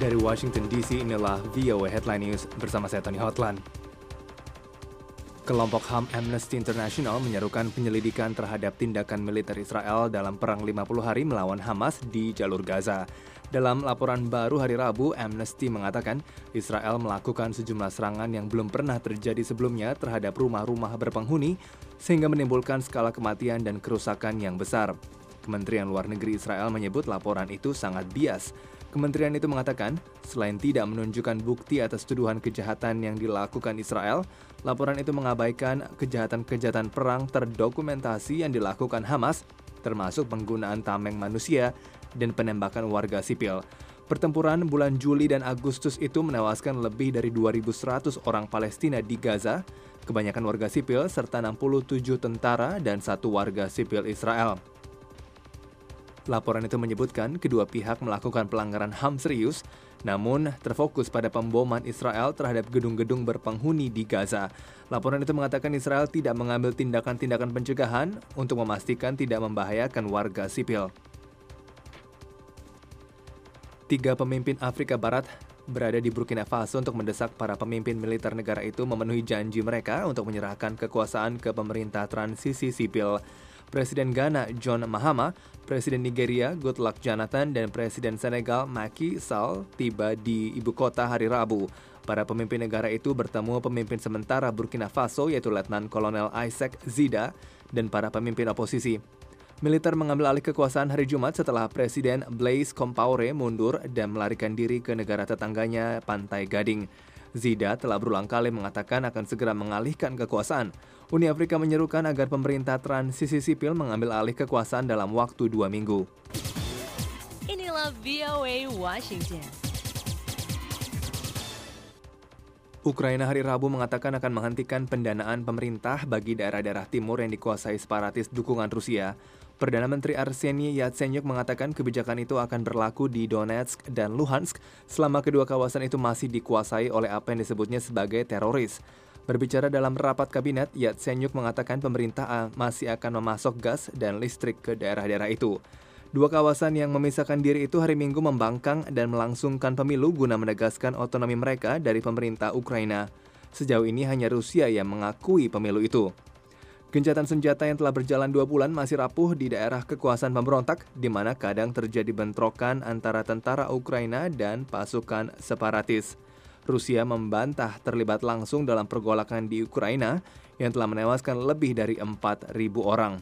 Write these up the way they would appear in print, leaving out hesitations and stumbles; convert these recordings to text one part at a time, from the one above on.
Dari Washington DC, inilah VOA Headline News bersama saya Tony Hotland. Kelompok HAM Amnesty International menyerukan penyelidikan terhadap tindakan militer Israel dalam perang 50 hari melawan Hamas di jalur Gaza. Dalam laporan baru hari Rabu, Amnesty mengatakan Israel melakukan sejumlah serangan yang belum pernah terjadi sebelumnya terhadap rumah-rumah berpenghuni sehingga menimbulkan skala kematian dan kerusakan yang besar. Kementerian Luar Negeri Israel menyebut laporan itu sangat bias. Kementerian itu mengatakan, selain tidak menunjukkan bukti atas tuduhan kejahatan yang dilakukan Israel, laporan itu mengabaikan kejahatan-kejahatan perang terdokumentasi yang dilakukan Hamas, termasuk penggunaan tameng manusia dan penembakan warga sipil. Pertempuran bulan Juli dan Agustus itu menewaskan lebih dari 2.100 orang Palestina di Gaza, kebanyakan warga sipil serta 67 tentara dan 1 warga sipil Israel. Laporan itu menyebutkan kedua pihak melakukan pelanggaran HAM serius, namun terfokus pada pemboman Israel terhadap gedung-gedung berpenghuni di Gaza. Laporan itu mengatakan Israel tidak mengambil tindakan-tindakan pencegahan untuk memastikan tidak membahayakan warga sipil. 3 pemimpin Afrika Barat berada di Burkina Faso untuk mendesak para pemimpin militer negara itu memenuhi janji mereka untuk menyerahkan kekuasaan ke pemerintah transisi sipil. Presiden Ghana John Mahama, Presiden Nigeria Goodluck Jonathan, dan Presiden Senegal Macky Sall tiba di ibu kota hari Rabu. Para pemimpin negara itu bertemu pemimpin sementara Burkina Faso yaitu Letnan Kolonel Isaac Zida dan para pemimpin oposisi. Militer mengambil alih kekuasaan hari Jumat setelah Presiden Blaise Compaoré mundur dan melarikan diri ke negara tetangganya Pantai Gading. Zida telah berulang kali mengatakan akan segera mengalihkan kekuasaan. Uni Afrika menyerukan agar pemerintah transisi sipil mengambil alih kekuasaan dalam waktu 2 minggu. Inilah VOA Washington. Ukraina hari Rabu mengatakan akan menghentikan pendanaan pemerintah bagi daerah-daerah timur yang dikuasai separatis dukungan Rusia. Perdana Menteri Arseniy Yatsenyuk mengatakan kebijakan itu akan berlaku di Donetsk dan Luhansk selama kedua kawasan itu masih dikuasai oleh apa yang disebutnya sebagai teroris. Berbicara dalam rapat kabinet, Yatsenyuk mengatakan pemerintah masih akan memasok gas dan listrik ke daerah-daerah itu. 2 kawasan yang memisahkan diri itu hari Minggu membangkang dan melangsungkan pemilu guna menegaskan otonomi mereka dari pemerintah Ukraina. Sejauh ini hanya Rusia yang mengakui pemilu itu. Gencatan senjata yang telah berjalan 2 bulan masih rapuh di daerah kekuasaan pemberontak, di mana kadang terjadi bentrokan antara tentara Ukraina dan pasukan separatis. Rusia membantah terlibat langsung dalam pergolakan di Ukraina yang telah menewaskan lebih dari 4.000 orang.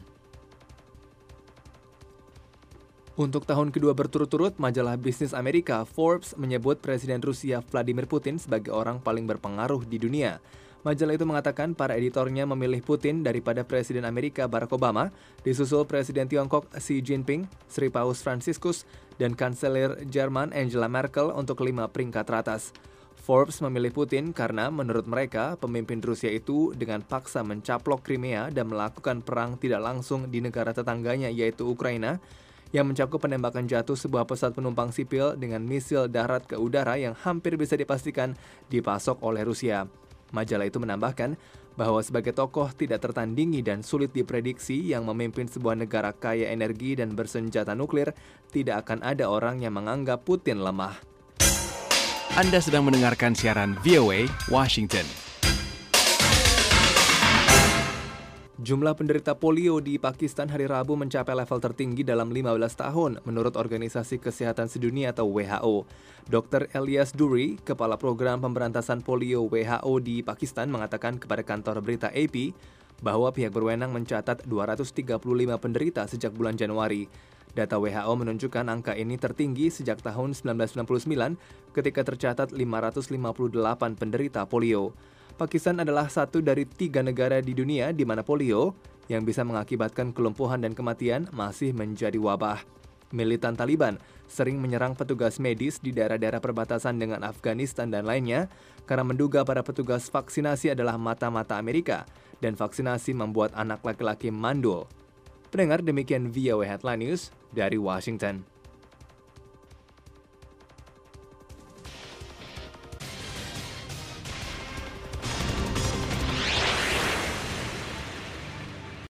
Untuk tahun kedua berturut-turut, majalah bisnis Amerika Forbes menyebut Presiden Rusia Vladimir Putin sebagai orang paling berpengaruh di dunia. Majalah itu mengatakan para editornya memilih Putin daripada Presiden Amerika Barack Obama, disusul Presiden Tiongkok Xi Jinping, Sri Paus Franciscus, dan Kanselir Jerman Angela Merkel untuk 5 peringkat teratas. Forbes memilih Putin karena menurut mereka pemimpin Rusia itu dengan paksa mencaplok Crimea dan melakukan perang tidak langsung di negara tetangganya yaitu Ukraina, yang mencakup penembakan jatuh sebuah pesawat penumpang sipil dengan misil darat ke udara yang hampir bisa dipastikan dipasok oleh Rusia. Majalah itu menambahkan bahwa sebagai tokoh tidak tertandingi dan sulit diprediksi yang memimpin sebuah negara kaya energi dan bersenjata nuklir, tidak akan ada orang yang menganggap Putin lemah. Anda sedang mendengarkan siaran VOA Washington. Jumlah penderita polio di Pakistan hari Rabu mencapai level tertinggi dalam 15 tahun menurut Organisasi Kesehatan Sedunia atau WHO. Dr. Elias Duri, Kepala Program Pemberantasan Polio WHO di Pakistan mengatakan kepada kantor berita AP bahwa pihak berwenang mencatat 235 penderita sejak bulan Januari. Data WHO menunjukkan angka ini tertinggi sejak tahun 1999 ketika tercatat 558 penderita polio. Pakistan adalah satu dari 3 negara di dunia di mana polio yang bisa mengakibatkan kelumpuhan dan kematian masih menjadi wabah. Militan Taliban sering menyerang petugas medis di daerah-daerah perbatasan dengan Afghanistan dan lainnya karena menduga para petugas vaksinasi adalah mata-mata Amerika dan vaksinasi membuat anak laki-laki mandul. Pendengar, demikian VOA Headline News dari Washington.